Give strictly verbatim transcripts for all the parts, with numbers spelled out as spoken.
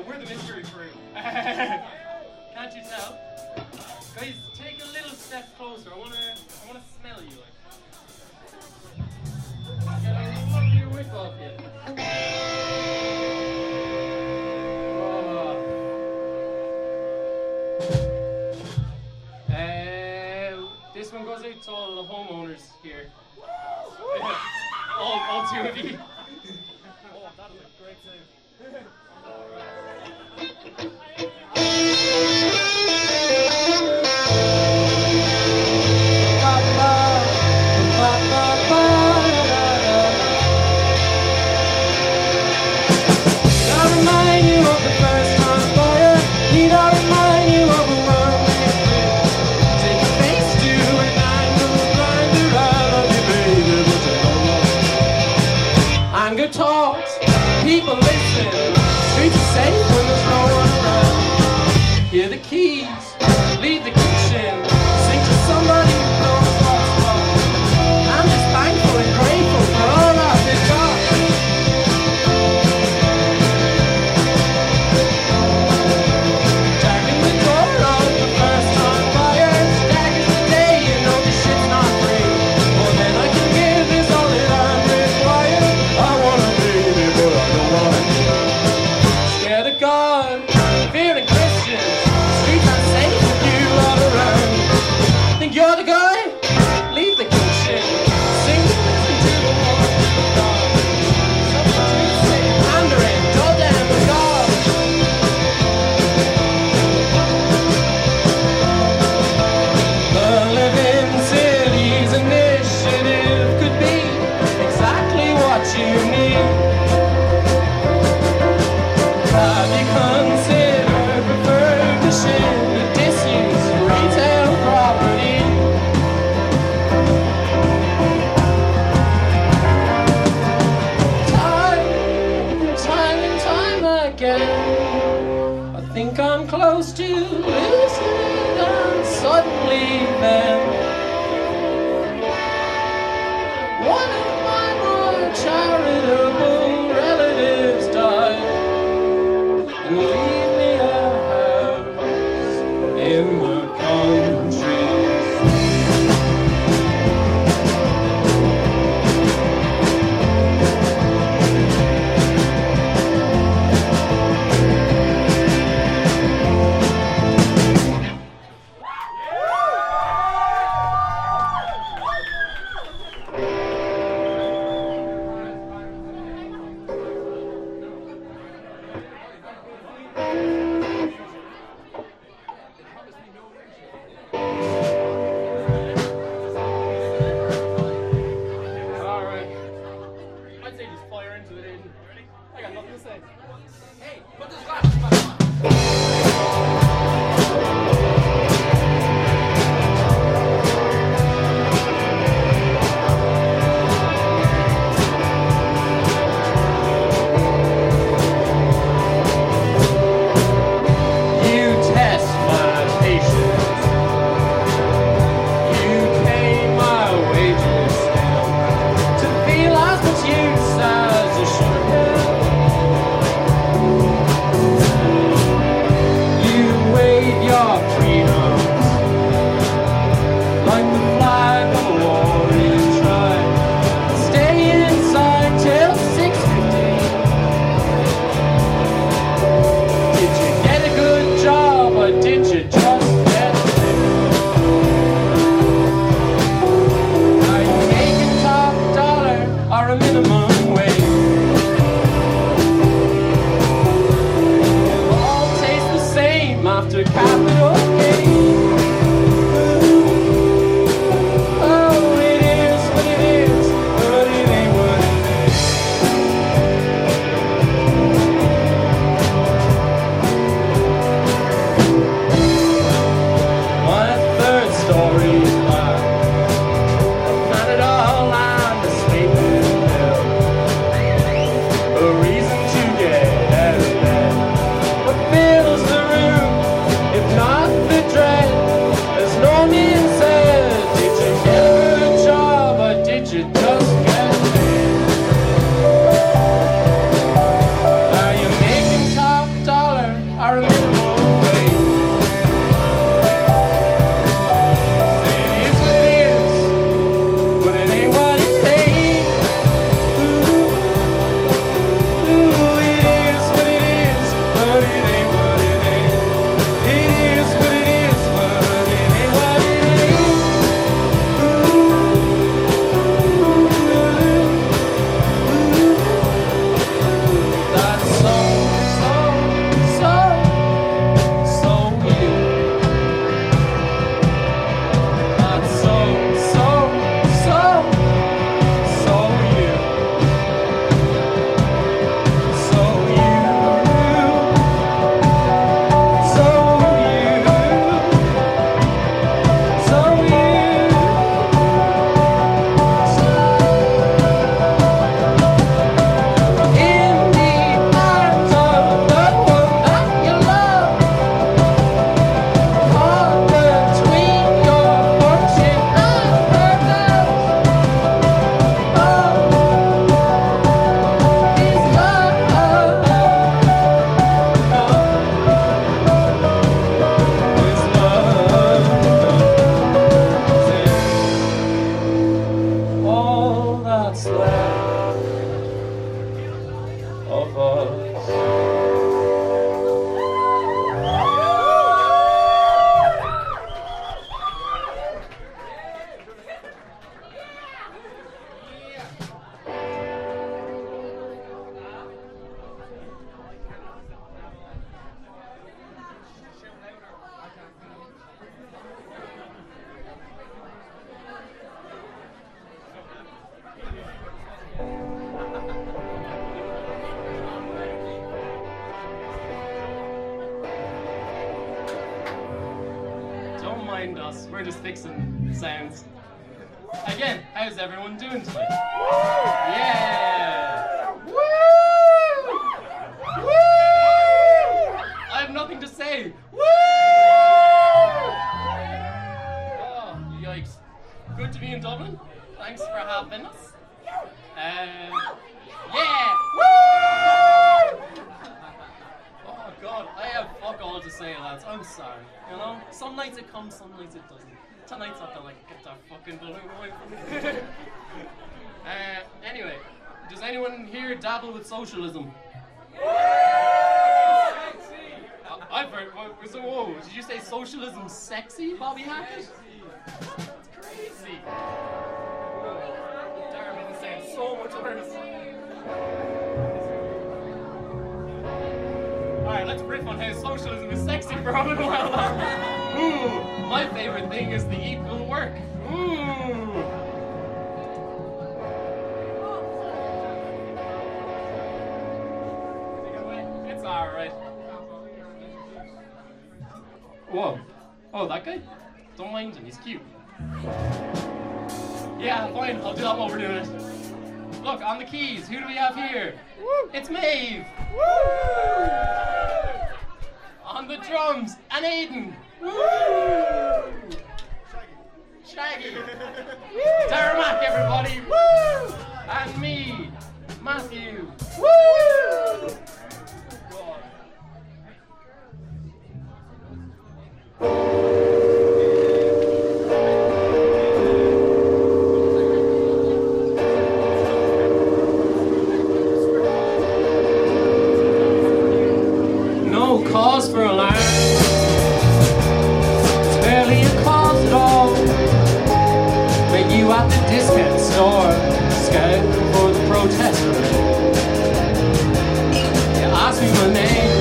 we're the mystery crew. Can't you tell? Guys, take a little step closer. I wanna, I wanna smell you. Like. Get a lovely whiff off you. Oh. Uh, this one goes out to all the homeowners here. all, all two of you. Oh, that was a great save. Talks, people listen, streets are safe when there's no one around. Hear the keys, leave the kitchen, sing to somebody who knows what's wrong. I'm just thankful and grateful for all that they've got. Jacking the door of the first time buyer, staggers the day, you know this shit's not free. Well then I can give is all that I'm required. I wanna baby, but I don't want it. Scared of God, fearing Christians, streets unsafe with you all around. Think you're the guy? Leave the kitchen, sing to listen to the war. Substitute say pandering, dull down the God. The Living Cities initiative could be exactly what you need. Have you considered refurbishing the disused retail property? Time, time and time again, I think I'm close to losing it, and suddenly then one of my more charitable relatives died and leave me a house in the country. Not are a minimal way. It is what it is, but it ain't what it ain't. Ooh, ooh, it is what it is, but it ain't what it ain't. It is what it is, but it ain't what it ain't. That's so, so, so, so you. That's so, so, so, so you. So you. So you. So you. In the arms of the one that you love, caught between your fortune and her love. Oh, is love. Is love. All that's left of us. Don't mind us, we're just fixing sounds. Again, how's everyone doing tonight? Yeah! Woo! Woo! I have nothing to say. Woo! Oh, yikes. Good to be in Dublin. Thanks for having us. Uh, yeah! Woo! Oh god, I have fuck all to say, lads. I'm sorry. You know, some nights it comes, some nights it doesn't. Tonight's I feel like get that fucking balloon away from me. uh, anyway, does anyone here dabble with socialism? Uh, I've heard. What, so, whoa, did you say socialism sexy, Bobby Hackett? That's crazy. Darren isn't saying so much worse. Alright, let's riff on how socialism is sexy for a little while. Ooh, my favorite thing is the equal work. Ooh. It's alright. Whoa. Oh, that guy? Don't mind him, he's cute. Yeah, fine, I'll do that while we're doing it. Look, on the keys, who do we have here? Woo. It's Maeve! Woo. On the drums, and Aiden! Woo. Shaggy! Shaggy. Tarmac, everybody! Woo. And me, Matthew! Woo. God. No cause for alarm. It's barely a cause at all. Met you at the discount store, scouting for the protester. You asked me my name.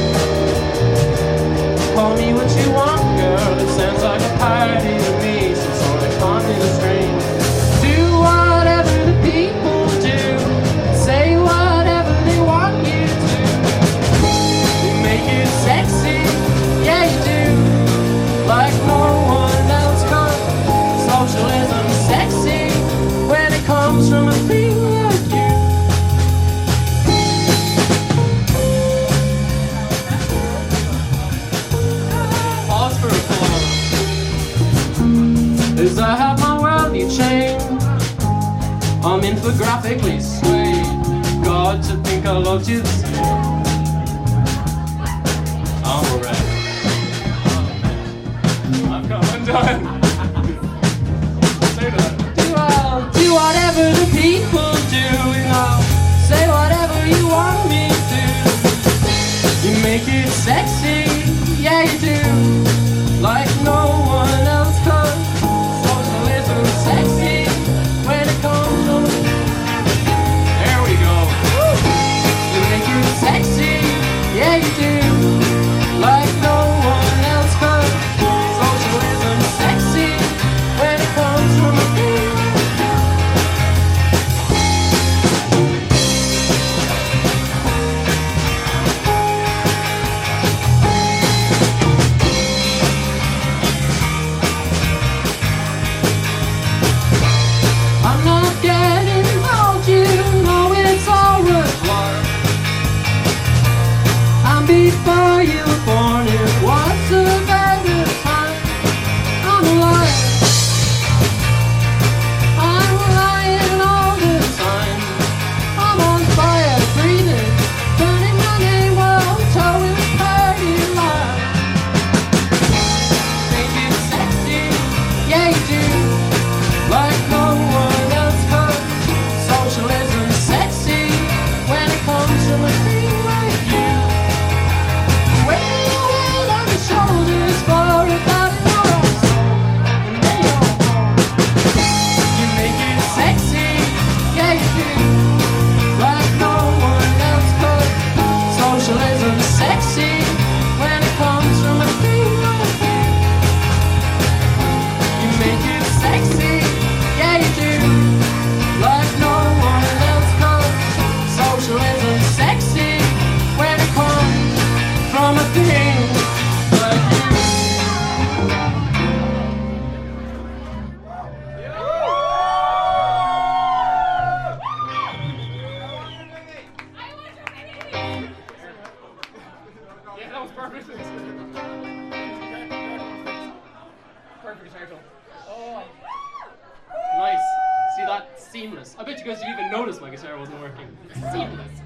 Call me what you want, girl. It sounds like a party to me, some sort of communist dream. Do whatever the people do. Say whatever they want you to. Make it sexy, yeah you do, like no one else can. Socialism's sexy when it comes from a thing like you. Pause for applause. As I have my worldview changed, I'm infographically swayed. God, to think I loved you the same. I'm on. Say that. Do, uh, do whatever the people do, and I'll say whatever you want me to. You make it sexy, yeah you do, like no one else could. Socialism sexy when it comes to. There we go. You make it sexy, yeah you do, like no one else could. Socialism sexy when it comes from a thing. I'm not getting old, you know it's all worthwhile. And before you were born, it was a better time. I'm alive, I'm lying all the time. I'm on fire, breathing, burning my name while towing party line. Think it's sexy, yeah you do, like no one else could. Socialism sexy when it comes from a thing like you. Well, well on the shoulders for a thousand euros, and then you're home. You make it sexy, yeah you do, like no one else could. Socialism sexy when it comes from a thing like you. You make it sexy, yeah you do, like no one else could. Socialism sexy when it comes from a thing like you. Yeah, that was perfect. Perfect title. Oh. Nice. See that? Seamless. I bet you guys didn't even notice my guitar wasn't working. Seamless.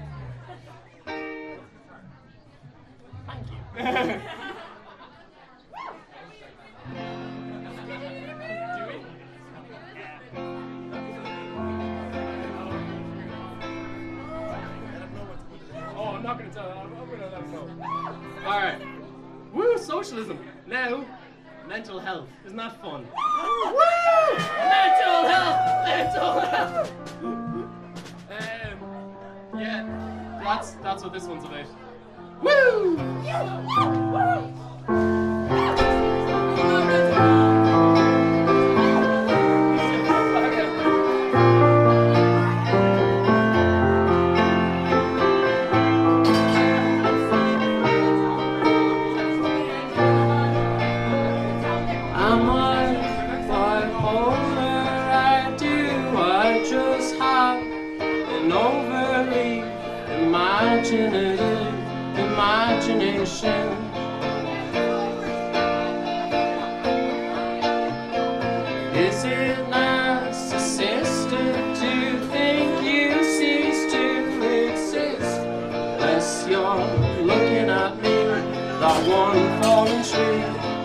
Thank you. Do we? Oh, I'm not gonna tell them. I'm gonna let them know. Alright. Woo, socialism. Now, mental health. Isn't that fun? Woo! Mental health! Mental health! um, yeah, that's that's what this one's about. Woo! I'm like bipolar, I do, I just have an overly imaginative imagination. Is it narcissistic to think you cease to exist? Unless you're looking at me, that one fallen tree.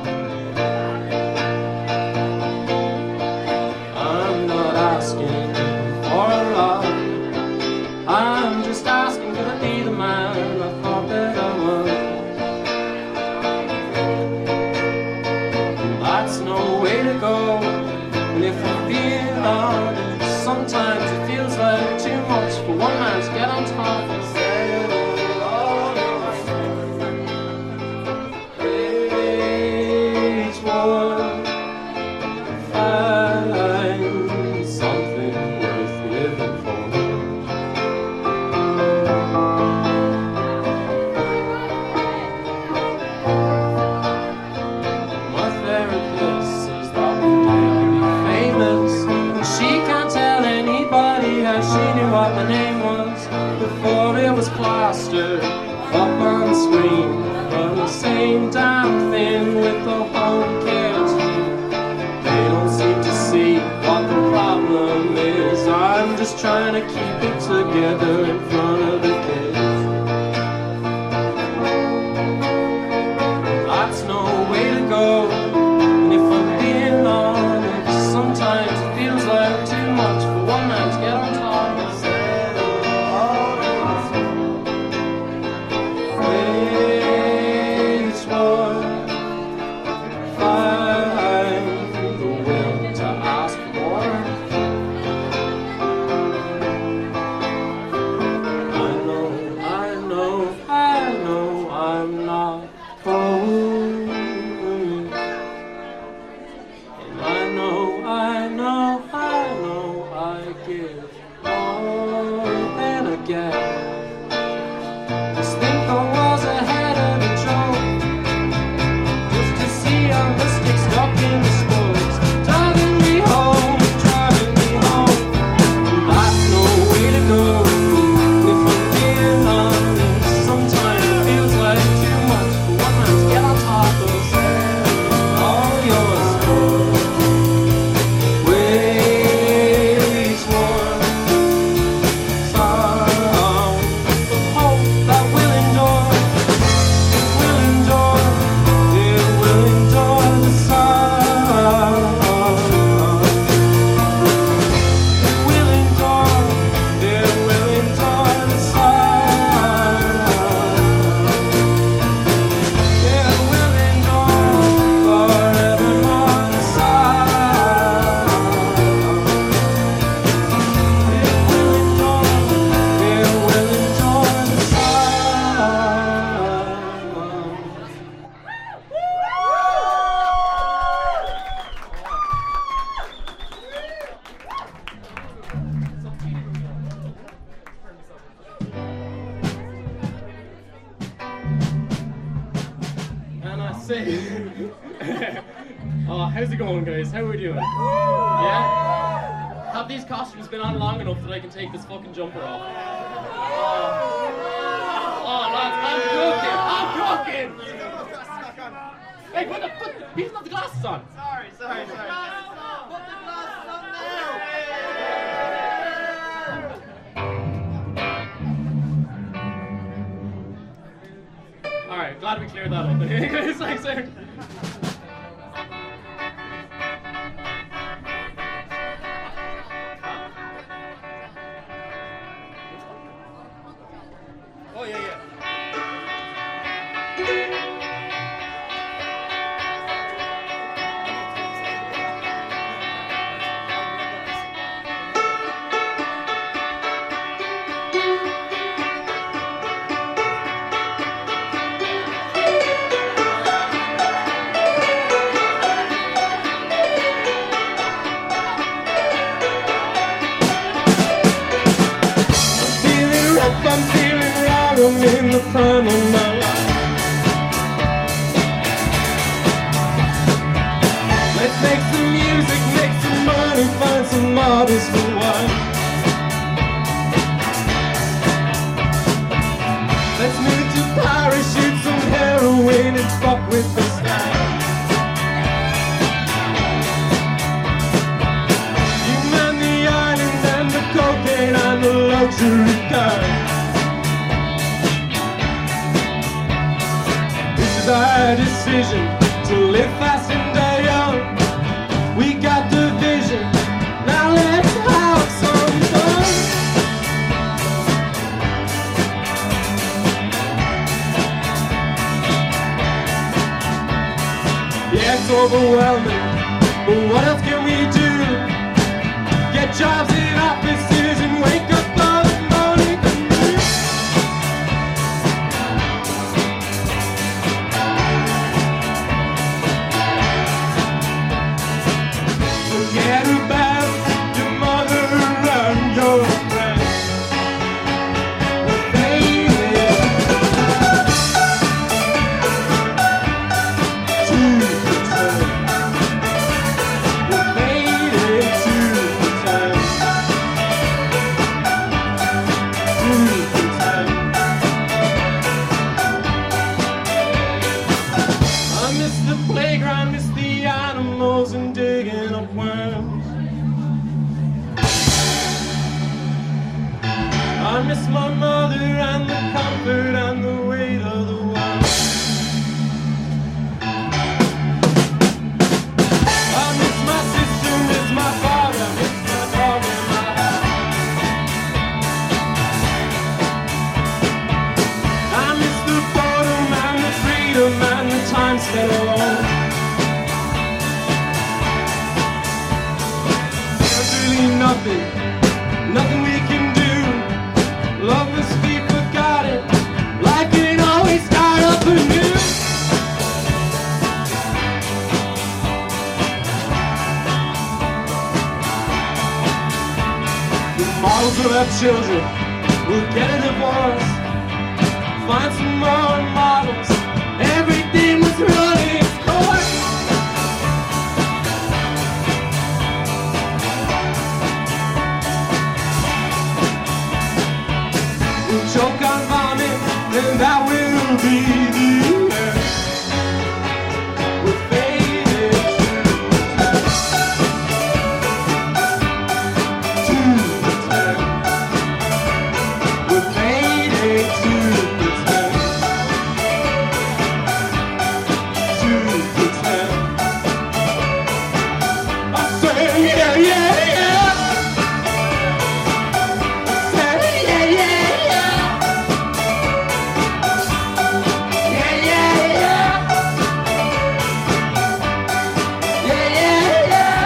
I'm not asking for a lot. I'm just asking, could I be the man I thought that I was? That's no way to go. And if I'm being honest, sometimes it feels like too much for one man to get on top and settle all your each one find something worth living for. My therapist says that one day I'll be famous, and she can't tell anybody how she knew what my name was before it was plastered up on the screen. But the same damn thing with the home care team. They don't seem to see what the problem is. I'm just trying to keep it together in front of the kids. That's no way to go. And if I'm being cold. And I know, I know, I know I give more than I get. Just think I was ahead of the joke, just to see how the stick stuck in the spokes, driving me home, driving me home. That's no way to go. If I'm being honest, sometimes it feels like too much for one man to get on top of. All yours, wage war, found the hope that will endure. It will endure, it will endure the sun. It will endure, it will endure the sun. It will endure forevermore the sun. It will endure, it will endure the And I say, oh, how's it going, guys? How are we doing? Yeah? Have these costumes been on long enough that I can take this fucking jumper off? Oh, lads, I'm joking! I'm joking! Hey, put the, put, he's not the glasses on! Sorry, sorry, sorry. Put the glasses on Alright, glad we cleared that up. It's like, sir. Oh, yeah, yeah. Feeling rough, I'm feeling wrong, I'm in the prime of my life. Let's make some music, make some money, find some models for wife. Let's move to Paris, shoot some heroin and fuck with the sky. You man the island and the cocaine and the luxury car. This is our decision to live fast and die young. We got the vision, now let's have some fun. Yeah, it's overwhelming, but what else can we do? Get jobs in offices and wake up all the morning commute. Forget about your mother and your friends. We're fading to pretend. We're fading to pretend. To pretend. I miss the playground, miss the animals and digging up worms. I miss my mother and the comfort and the weight of the world. I miss my sister, miss my father, miss my dog and my house. I miss the boredom and the freedom and the time spent alone. There's really nothing, nothing we can do. Love must be forgotten, life can always start up anew. We'll have children, we'll get a divorce, find some more models, everything was running its course. We'll choke on vomit, and that will be the end. We're faded to pretend. We're faded to pretend. To pretend. I say yeah, yeah, yeah. I say yeah, yeah, yeah. Yeah, yeah, yeah. Yeah, yeah, yeah.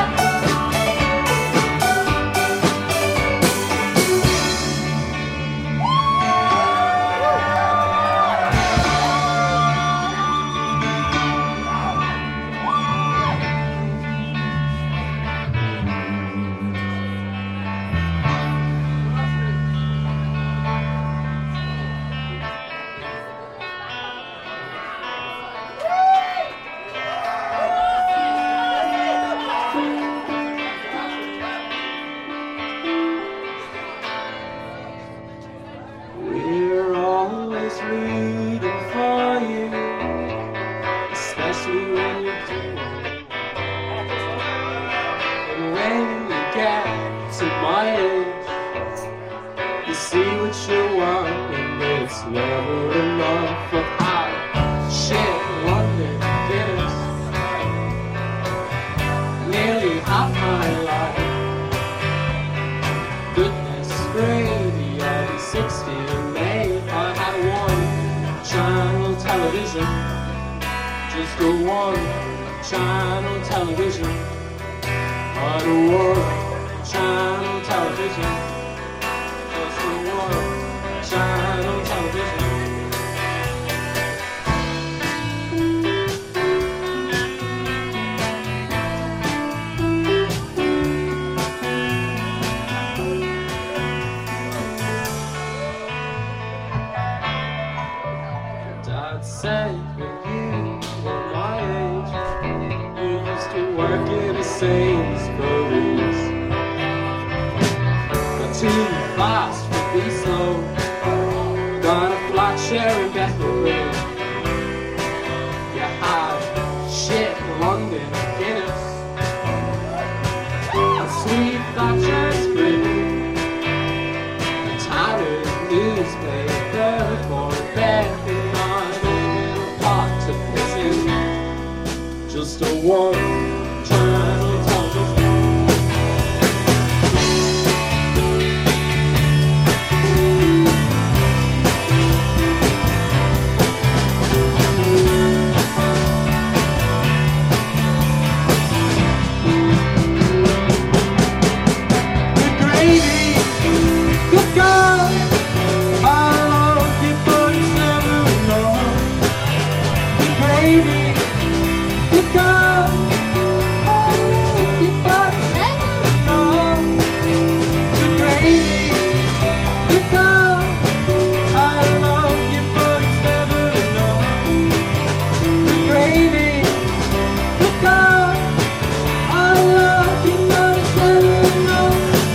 We're always rooting for you, especially when you're doing. And when you get to my age, you see what you want, and it's never enough. But I shit London Guinness nearly half my life. Goodness gravy, I'll be sixty in May. I had one channel television, just the one channel television. I had one channel television, just the one channel television. Dad said when you were my age, you used to work in a Sainsbury's. Not too fast to be slow, got a flat share in Bethlehem. You had shit London Guinness, a sweet Thatcher's grin, a tattered newspaper for a bed. To piss in, just a one channel television. The gravy, good God, I love you, but it's never enough. Baby, you got all you got enough. The gravy, you got I love you, but it's never enough. The gravy, you got I love you, but it's never enough.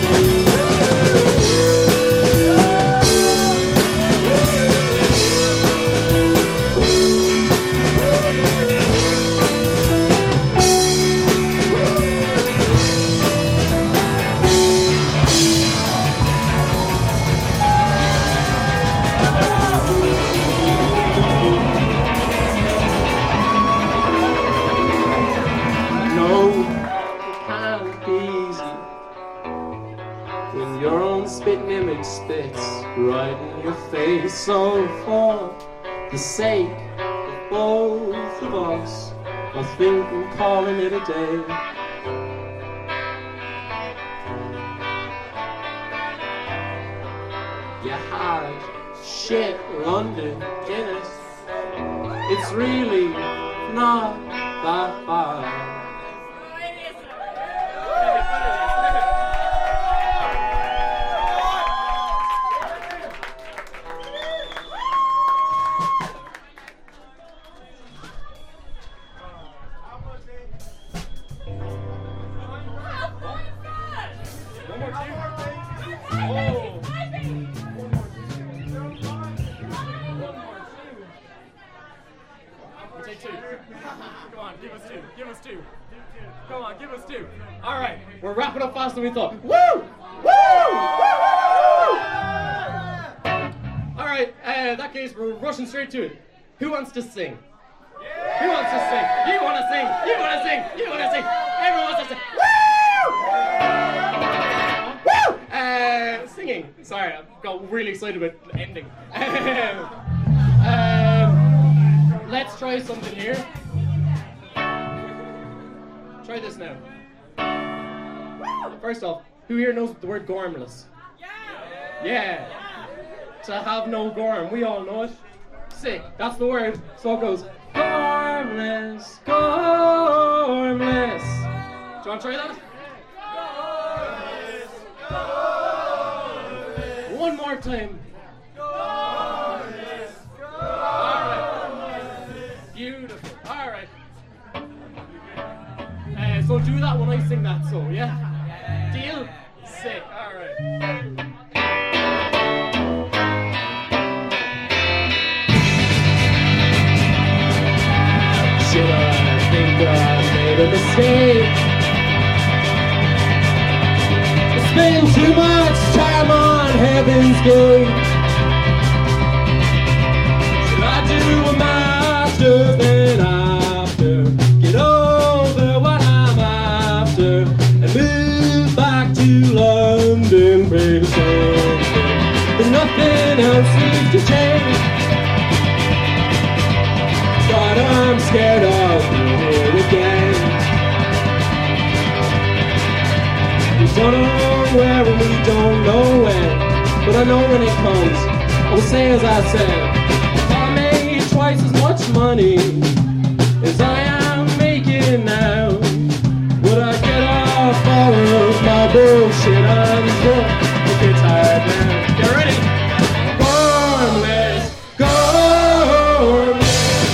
No, it can't be easy when your own spitting image spits right in your face. So for the sake of both of us, I think I'm calling it a day. You had shit London Guinness, it's really not that bad. Come on, give us two. Give us two. Come on, give us two. All right, we're wrapping up faster than we thought. Woo! Woo! Woo! All right, uh, in that case, we're rushing straight to it. Who wants to sing? Who wants to sing? You want to sing? You want to sing? You want to sing? Everyone wants to sing. Woo! Woo! Uh, singing. Sorry, I got really excited about the ending. um, let's try something here. Try this now. First off, who here knows the word gormless? Yeah. Yeah. To have no gorm. We all know it. Sick. That's the word. So it goes. Gormless, gormless. Do you want to try that? Gormless, gormless. One more time. Gormless, gormless. All right. Beautiful. All right. Uh, so do that when I sing that song, yeah? Deal? Sick. All right. Should I think I made a mistake? I spend too much time on Heaven's Gate. Should I do a master then after? Get over what I'm after and move back to London, baby, something. But nothing else seems to change. But I'm scared of being here again. We don't know where and we don't know when, but I know when it comes, I'll say as I said. If I made twice as much money as I am making now, would I get off all of my bullshit and go? Okay, tired now. Get ready. Gormless, gormless.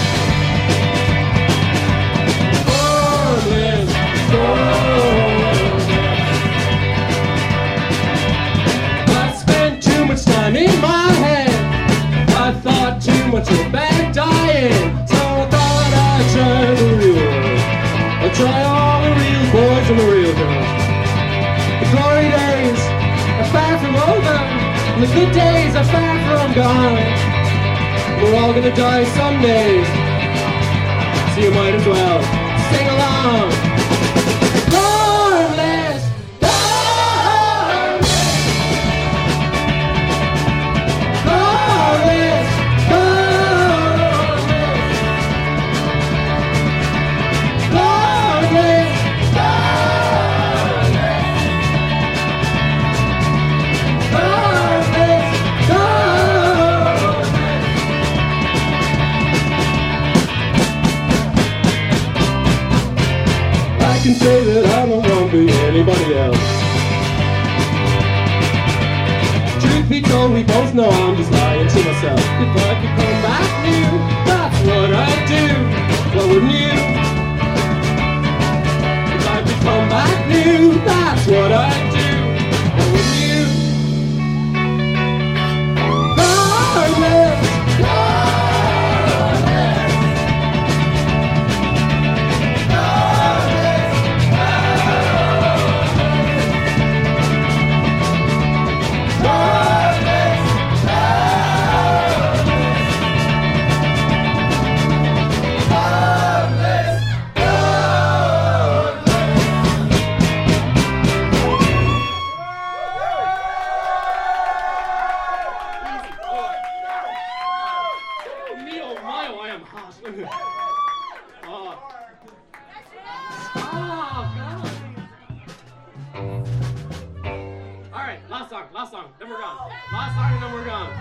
In my head, I thought too much about dying, so I thought I'd try the real world. I'd try all the real boys and the real girls. The glory days are far from over, and the good days are far from gone. We're all gonna die someday, so you might as well sing along. Gormless, gormless. Gormless, gormless. Gormless, gormless. Gormless, gormless. I can say that I don't want to be anybody else. Truth be told, we both know I'm just lying to myself. If I could come back new, that's what I'd do. What wouldn't you? If I could come back new, that's what I'd do. What wouldn't you? Gormless, gormless. Gormless, gormless. Me oh my, oh, I am hot. Oh. Oh, God. All right, last song, last song, then we're gone. Last song and then we're gone.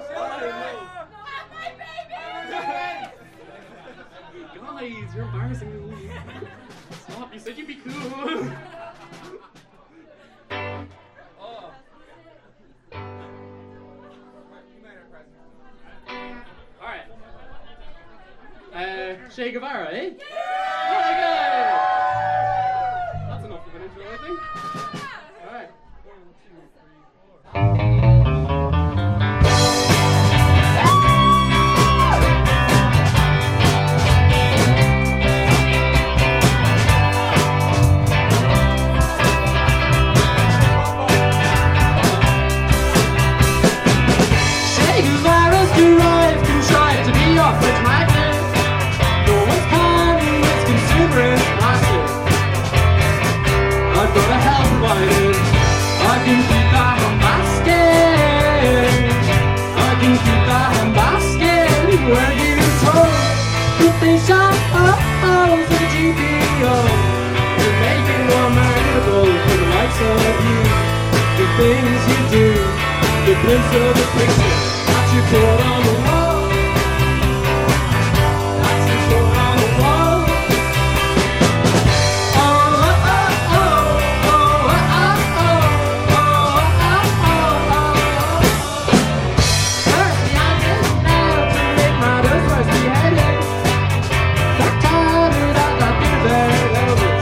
Guys, you're embarrassing me. Stop, you said you'd be cool. Oh. All right. Uh, Che Guevara, eh? Yeah! That's enough of an intro, I think. All right. One, two, three, four. oh, for the G P O. To make it more manageable for the likes of you. The things you do, the prints of the picture that you put on the wall. That you put on the wall. Oh, oh, oh, oh, oh, oh, oh, oh, oh, oh. First, the idea now to make my dust first beheaded. That tired out like Peter Elvis.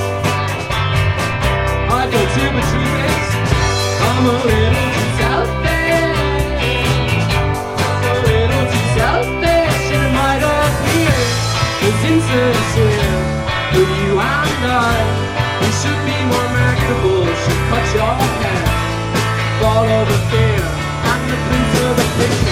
I go to my treatments. I'm a little too selfish. I'm a little too selfish. And it might appear as insincere. But you and I, we should be more marketable. Should cut your hair. Follow the fear and the prince of the picture.